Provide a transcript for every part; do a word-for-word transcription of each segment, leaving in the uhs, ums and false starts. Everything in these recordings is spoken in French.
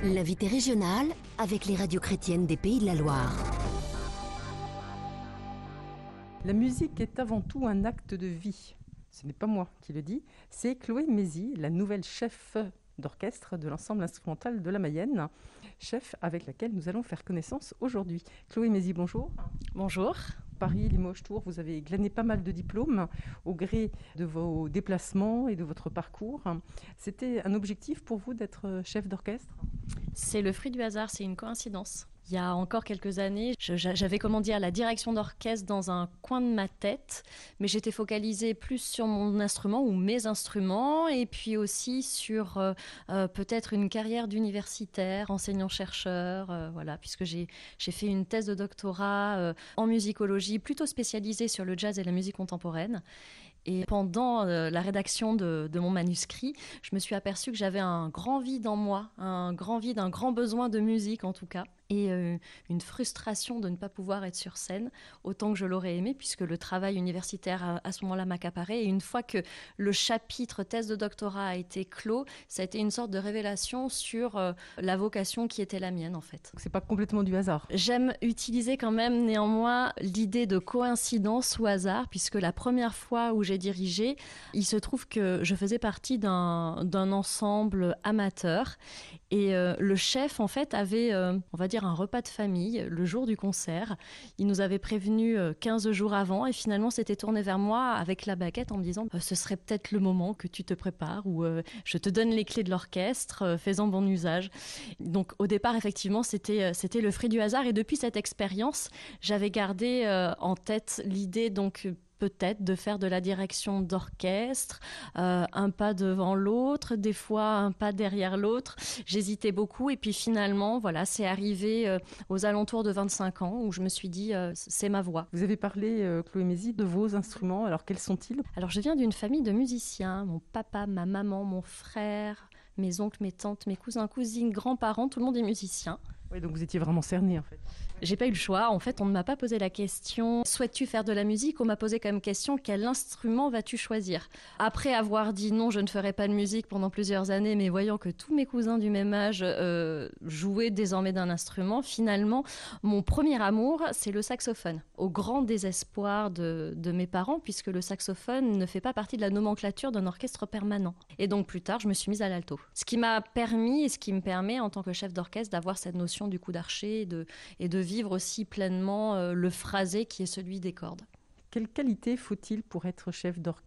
L'invité régional avec les radios chrétiennes des Pays de la Loire. La musique est avant tout un acte de vie. Ce n'est pas moi qui le dis, c'est Chloé Mézy, la nouvelle chef d'orchestre de l'ensemble instrumental de la Mayenne, chef avec laquelle nous allons faire connaissance aujourd'hui. Chloé Mézy, bonjour. Bonjour. Paris, Limoges, Tours, vous avez glané pas mal de diplômes au gré de vos déplacements et de votre parcours. C'était un objectif pour vous d'être chef d'orchestre ? C'est le fruit du hasard, c'est une coïncidence. Il y a encore quelques années, je, j'avais comment dire la direction d'orchestre dans un coin de ma tête, mais j'étais focalisée plus sur mon instrument ou mes instruments, et puis aussi sur euh, euh, peut-être une carrière d'universitaire, enseignant-chercheur, euh, voilà, puisque j'ai j'ai fait une thèse de doctorat euh, en musicologie, plutôt spécialisée sur le jazz et la musique contemporaine. Et pendant euh, la rédaction de, de mon manuscrit, je me suis aperçue que j'avais un grand vide en moi, un grand vide, un grand besoin de musique en tout cas, et euh, une frustration de ne pas pouvoir être sur scène autant que je l'aurais aimé, puisque le travail universitaire à, à ce moment-là m'accaparait. Et une fois que le chapitre thèse de doctorat a été clos, ça a été une sorte de révélation sur euh, la vocation qui était la mienne en fait. Donc c'est pas complètement du hasard. J'aime utiliser quand même néanmoins l'idée de coïncidence ou hasard, puisque la première fois où j'ai dirigé, il se trouve que je faisais partie d'un, d'un ensemble amateur, et euh, le chef en fait avait, euh, on va dire, un repas de famille le jour du concert. Il nous avait prévenu euh, quinze jours avant, et finalement s'était tourné vers moi avec la baguette en me disant euh, ce serait peut-être le moment que tu te prépares, ou euh, je te donne les clés de l'orchestre, euh, fais-en bon usage. Donc au départ effectivement c'était, euh, c'était le fruit du hasard, et depuis cette expérience j'avais gardé euh, en tête l'idée donc peut-être de faire de la direction d'orchestre, euh, un pas devant l'autre, des fois un pas derrière l'autre. J'hésitais beaucoup, et puis finalement, voilà, c'est arrivé euh, aux alentours de vingt-cinq ans où je me suis dit, euh, c'est ma voie. Vous avez parlé, euh, Chloé Mézy, de vos instruments. Alors quels sont-ils ? Alors je viens d'une famille de musiciens. Mon papa, ma maman, mon frère, mes oncles, mes tantes, mes cousins, cousines, grands-parents, tout le monde est musicien. Oui, donc vous étiez vraiment cerné en fait. J'ai pas eu le choix. En fait, on ne m'a pas posé la question « Souhaites-tu faire de la musique ?» On m'a posé comme question « Quel instrument vas-tu choisir ?» Après avoir dit « Non, je ne ferai pas de musique pendant plusieurs années », mais voyant que tous mes cousins du même âge euh, jouaient désormais d'un instrument, finalement, mon premier amour, c'est le saxophone. Au grand désespoir de, de mes parents, puisque le saxophone ne fait pas partie de la nomenclature d'un orchestre permanent. Et donc, plus tard, je me suis mise à l'alto. Ce qui m'a permis et ce qui me permet, en tant que chef d'orchestre, d'avoir cette notion du coup d'archer et de, et de vivre aussi pleinement euh, le phrasé qui est celui des cordes. Quelle qualité faut-il pour être chef d'orchestre ?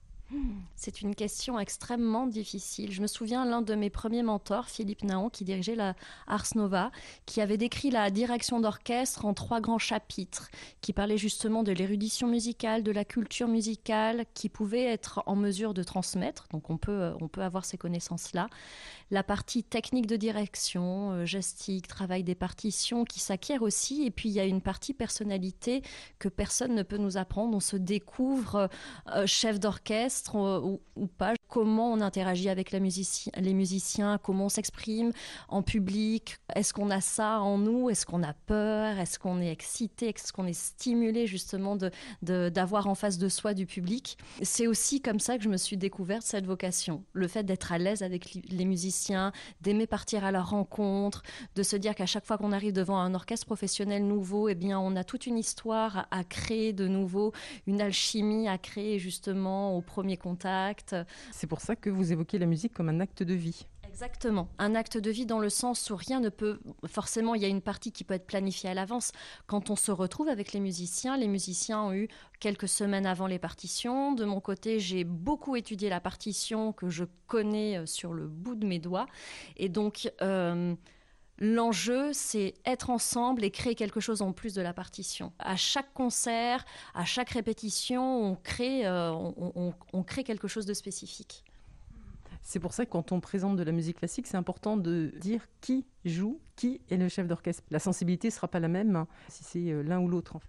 C'est une question extrêmement difficile. Je me souviens l'un de mes premiers mentors, Philippe Naon, qui dirigeait la Ars Nova, qui avait décrit la direction d'orchestre en trois grands chapitres, qui parlaient justement de l'érudition musicale, de la culture musicale, qui pouvait être en mesure de transmettre, donc on peut, on peut avoir ces connaissances-là. La partie technique de direction, euh, gestique, travail des partitions, qui s'acquiert aussi, et puis il y a une partie personnalité que personne ne peut nous apprendre. On se découvre euh, chef d'orchestre, Ou, ou pas, comment on interagit avec la musici- les musiciens, comment on s'exprime en public, est-ce qu'on a ça en nous, est-ce qu'on a peur, est-ce qu'on est excité, est-ce qu'on est stimulé justement de, de, d'avoir en face de soi du public. C'est aussi comme ça que je me suis découverte cette vocation, le fait d'être à l'aise avec les musiciens, d'aimer partir à leur rencontre, de se dire qu'à chaque fois qu'on arrive devant un orchestre professionnel nouveau, eh bien on a toute une histoire à, à créer de nouveau, une alchimie à créer justement au premier contact. C'est pour ça que vous évoquez la musique comme un acte de vie. Exactement. Un acte de vie dans le sens où rien ne peut... Forcément, il y a une partie qui peut être planifiée à l'avance. Quand on se retrouve avec les musiciens, les musiciens ont eu quelques semaines avant les partitions. De mon côté, j'ai beaucoup étudié la partition que je connais sur le bout de mes doigts. Et donc... Euh, L'enjeu, c'est être ensemble et créer quelque chose en plus de la partition. À chaque concert, à chaque répétition, on crée, euh, on, on, on crée quelque chose de spécifique. C'est pour ça que quand on présente de la musique classique, c'est important de dire qui joue, qui est le chef d'orchestre. La sensibilité ne sera pas la même hein, si c'est l'un ou l'autre en fait.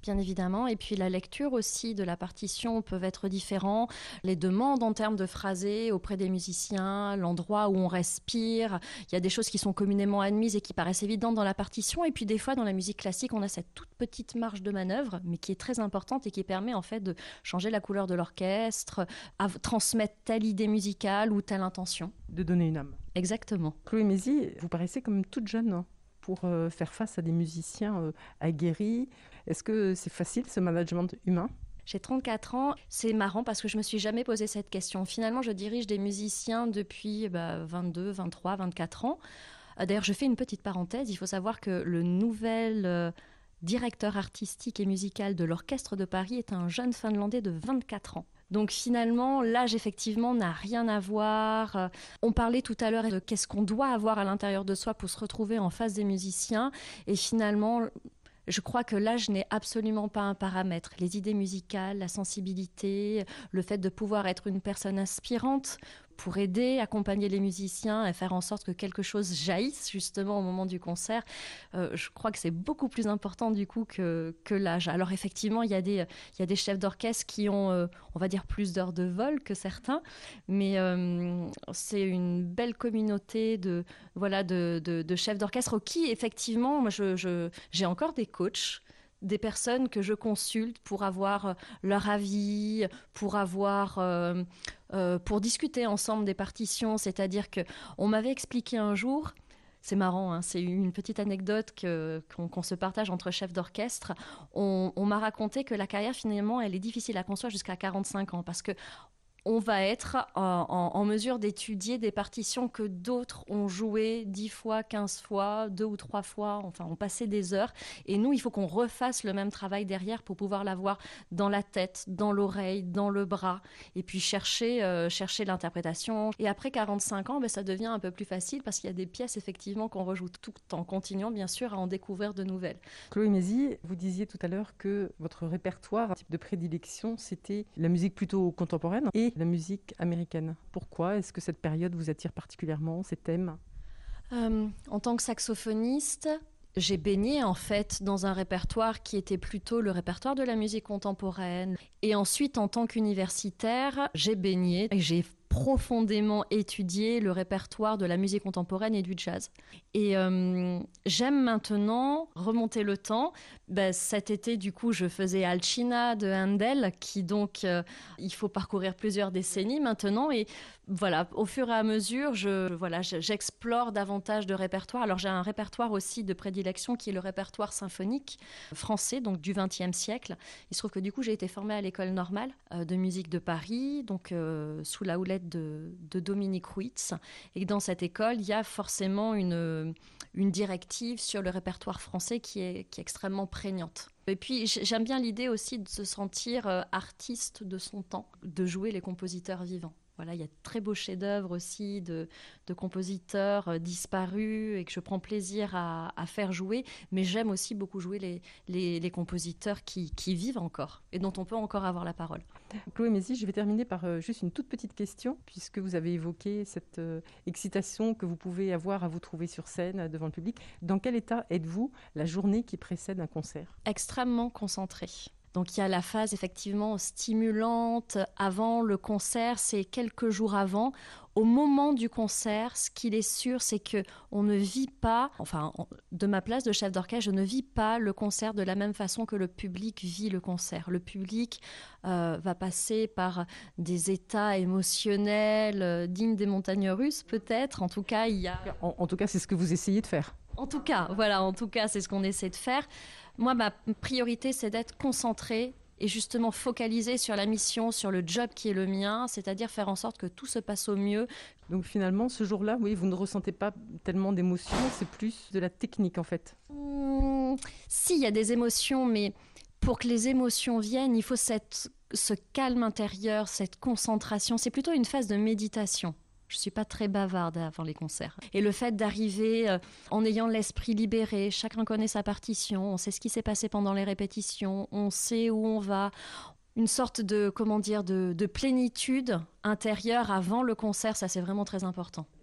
Bien évidemment, et puis la lecture aussi de la partition peuvent être différents. Les demandes en termes de phrasé auprès des musiciens, l'endroit où on respire, il y a des choses qui sont communément admises et qui paraissent évidentes dans la partition. Et puis des fois, dans la musique classique, on a cette toute petite marge de manœuvre, mais qui est très importante et qui permet en fait de changer la couleur de l'orchestre, à transmettre telle idée musicale ou telle intention. De donner une âme. Exactement. Chloé Mézy, vous paraissez comme toute jeune pour euh, faire face à des musiciens euh, aguerris. Est-ce que c'est facile, ce management humain ? J'ai trente-quatre ans. C'est marrant parce que je ne me suis jamais posé cette question. Finalement, je dirige des musiciens depuis bah, vingt-deux, vingt-trois, vingt-quatre ans. D'ailleurs, je fais une petite parenthèse. Il faut savoir que le nouvel euh, directeur artistique et musical de l'Orchestre de Paris est un jeune Finlandais de vingt-quatre ans. Donc finalement, l'âge effectivement n'a rien à voir. On parlait tout à l'heure de qu'est-ce qu'on doit avoir à l'intérieur de soi pour se retrouver en face des musiciens. Et finalement, je crois que l'âge n'est absolument pas un paramètre. Les idées musicales, la sensibilité, le fait de pouvoir être une personne inspirante pour aider, accompagner les musiciens et faire en sorte que quelque chose jaillisse justement au moment du concert, euh, je crois que c'est beaucoup plus important du coup que, que l'âge. Alors effectivement, il y a des, il y a des chefs d'orchestre qui ont, euh, on va dire, plus d'heures de vol que certains, mais euh, c'est une belle communauté de, voilà, de, de, de chefs d'orchestre qui, effectivement, moi, je, je, j'ai encore des coachs, des personnes que je consulte pour avoir leur avis, pour avoir, euh, euh, pour discuter ensemble des partitions. C'est-à-dire que on m'avait expliqué un jour, c'est marrant, hein, c'est une petite anecdote que, qu'on, qu'on se partage entre chefs d'orchestre. On, on m'a raconté que la carrière finalement, elle est difficile à construire jusqu'à quarante-cinq ans parce que on va être en, en, en mesure d'étudier des partitions que d'autres ont jouées dix fois, quinze fois, deux ou trois fois, enfin, ont passé des heures. Et nous, il faut qu'on refasse le même travail derrière pour pouvoir l'avoir dans la tête, dans l'oreille, dans le bras, et puis chercher, euh, chercher l'interprétation. Et après quarante-cinq ans, ben, ça devient un peu plus facile parce qu'il y a des pièces, effectivement, qu'on rejoue tout en continuant, bien sûr, à en découvrir de nouvelles. Chloé Mézy, vous disiez tout à l'heure que votre répertoire, un type de prédilection, c'était la musique plutôt contemporaine et la musique américaine. Pourquoi est-ce que cette période vous attire particulièrement, ces thèmes ? euh, En tant que saxophoniste, j'ai baigné en fait dans un répertoire qui était plutôt le répertoire de la musique contemporaine. Et ensuite, en tant qu'universitaire, j'ai baigné et j'ai profondément étudié le répertoire de la musique contemporaine et du jazz. Et euh, j'aime maintenant remonter le temps. Ben, cet été, du coup, je faisais Alcina de Handel, qui donc, euh, il faut parcourir plusieurs décennies maintenant. Et voilà, au fur et à mesure, je, voilà, j'explore davantage de répertoires. Alors, j'ai un répertoire aussi de prédilection qui est le répertoire symphonique français, donc du vingtième siècle. Il se trouve que du coup, j'ai été formée à l'école normale euh, de musique de Paris, donc euh, sous la houlette de, de Dominique Ruitz. Et dans cette école, il y a forcément une, une directive sur le répertoire français qui est, qui est extrêmement prégnante. Et puis, j'aime bien l'idée aussi de se sentir euh, artiste de son temps, de jouer les compositeurs vivants. Voilà, il y a de très beaux chefs-d'œuvre aussi de, de compositeurs euh, disparus et que je prends plaisir à, à faire jouer. Mais j'aime aussi beaucoup jouer les, les, les compositeurs qui, qui vivent encore et dont on peut encore avoir la parole. Chloé Mézy, je vais terminer par euh, juste une toute petite question, puisque vous avez évoqué cette euh, excitation que vous pouvez avoir à vous trouver sur scène euh, devant le public. Dans quel état êtes-vous la journée qui précède un concert ? Extrêmement concentrée. Donc il y a la phase effectivement stimulante avant le concert, c'est quelques jours avant. Au moment du concert, ce qu'il est sûr, c'est que on ne vit pas, enfin de ma place de chef d'orchestre, je ne vis pas le concert de la même façon que le public vit le concert. Le public euh, va passer par des états émotionnels euh, dignes des montagnes russes peut-être. En tout cas, il y a... En, en tout cas, c'est ce que vous essayez de faire. En tout cas, voilà, en tout cas, c'est ce qu'on essaie de faire. Moi, ma priorité, c'est d'être concentrée et justement focalisée sur la mission, sur le job qui est le mien, c'est-à-dire faire en sorte que tout se passe au mieux. Donc finalement, ce jour-là, oui, vous ne ressentez pas tellement d'émotions, c'est plus de la technique en fait. Mmh, si, il y a des émotions, mais pour que les émotions viennent, il faut cette, ce calme intérieur, cette concentration. C'est plutôt une phase de méditation. Je ne suis pas très bavarde avant les concerts. Et le fait d'arriver euh, en ayant l'esprit libéré, chacun connaît sa partition, on sait ce qui s'est passé pendant les répétitions, on sait où on va, une sorte de, comment dire, de, de plénitude intérieure avant le concert, ça c'est vraiment très important.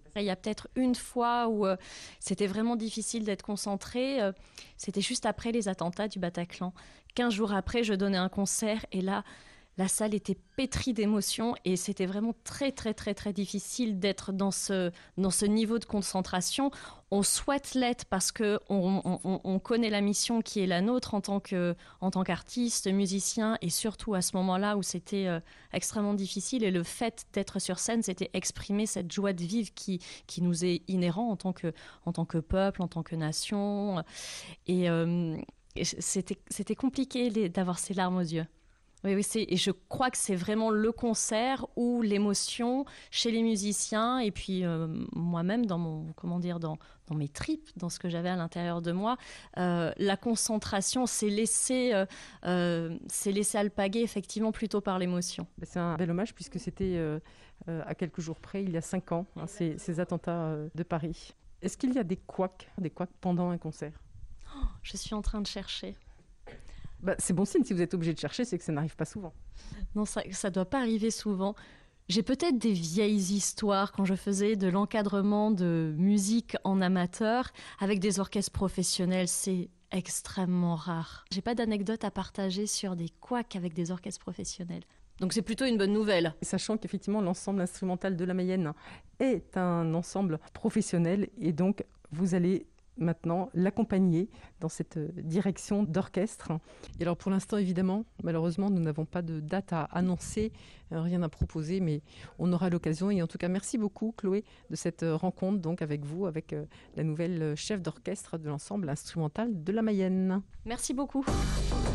Il y a peut-être une fois où euh, c'était vraiment difficile d'être concentrée. Euh, c'était juste après les attentats du Bataclan. Quinze jours après, je donnais un concert et là, la salle était pétrie d'émotions et c'était vraiment très, très, très, très difficile d'être dans ce, dans ce niveau de concentration. On souhaite l'être parce qu'on on, on connaît la mission qui est la nôtre en tant que, en tant qu'artiste, musicien, et surtout à ce moment-là où c'était euh, extrêmement difficile. Et le fait d'être sur scène, c'était exprimer cette joie de vivre qui, qui nous est inhérent en tant que, en tant que peuple, en tant que nation. Et, euh, et c'était, c'était compliqué les, d'avoir ces larmes aux yeux. Oui, oui, c'est, et je crois que c'est vraiment le concert où l'émotion chez les musiciens et puis euh, moi-même dans mon, comment dire, dans, dans mes tripes, dans ce que j'avais à l'intérieur de moi, euh, la concentration s'est laissée, euh, euh, s'est laissée alpaguer effectivement plutôt par l'émotion. C'est un bel hommage puisque c'était euh, euh, à quelques jours près, il y a cinq ans, hein, ces, ces attentats euh, de Paris. Est-ce qu'il y a des couacs, des couacs pendant un concert ? Oh, je suis en train de chercher. Bah, c'est bon signe, si vous êtes obligé de chercher, c'est que ça n'arrive pas souvent. Non, ça ne doit pas arriver souvent. J'ai peut-être des vieilles histoires quand je faisais de l'encadrement de musique en amateur avec des orchestres professionnels. C'est extrêmement rare. J'ai pas d'anecdote à partager sur des couacs avec des orchestres professionnels. Donc c'est plutôt une bonne nouvelle. Sachant qu'effectivement, l'ensemble instrumental de la Mayenne est un ensemble professionnel et donc vous allez maintenant l'accompagner dans cette direction d'orchestre. Et alors pour l'instant, évidemment, malheureusement, nous n'avons pas de date à annoncer, rien à proposer, mais on aura l'occasion. Et en tout cas, merci beaucoup, Chloé, de cette rencontre donc avec vous, avec la nouvelle chef d'orchestre de l'ensemble instrumental de la Mayenne. Merci beaucoup.